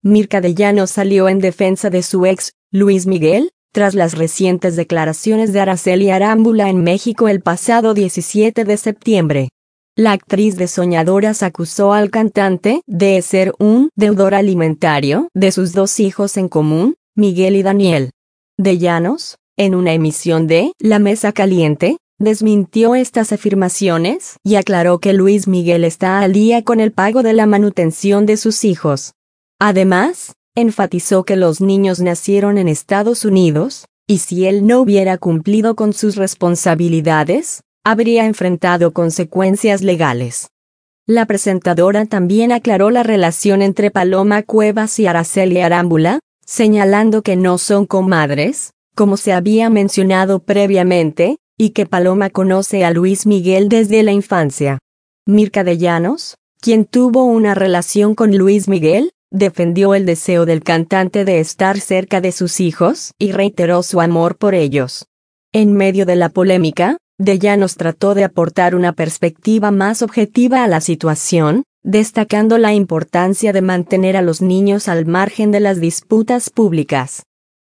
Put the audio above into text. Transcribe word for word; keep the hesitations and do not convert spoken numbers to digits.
Mirka de Llanos salió en defensa de su ex, Luis Miguel, tras las recientes declaraciones de Araceli Arámbula en México el pasado diecisiete de septiembre. La actriz de Soñadoras acusó al cantante de ser un deudor alimentario de sus dos hijos en común, Miguel y Daniel. De Llanos, en una emisión de La Mesa Caliente, desmintió estas afirmaciones y aclaró que Luis Miguel está al día con el pago de la manutención de sus hijos. Además, enfatizó que los niños nacieron en Estados Unidos, y si él no hubiera cumplido con sus responsabilidades, habría enfrentado consecuencias legales. La presentadora también aclaró la relación entre Paloma Cuevas y Araceli Arámbula, señalando que no son comadres, como se había mencionado previamente, y que Paloma conoce a Luis Miguel desde la infancia. Mirka de Llanos, quien tuvo una relación con Luis Miguel, defendió el deseo del cantante de estar cerca de sus hijos y reiteró su amor por ellos. En medio de la polémica, de Llanos trató de aportar una perspectiva más objetiva a la situación, destacando la importancia de mantener a los niños al margen de las disputas públicas.